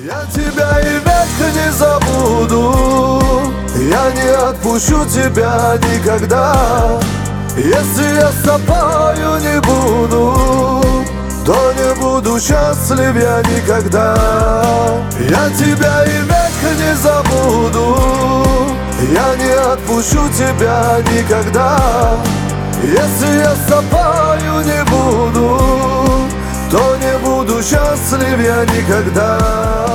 Я тебя и век не забуду, я не отпущу тебя никогда. Если я с тобою не буду, то не буду счастлив я никогда. Я тебя и век не забуду, я не отпущу тебя никогда. Если я с тобою не буду, то не буду счастлив я никогда.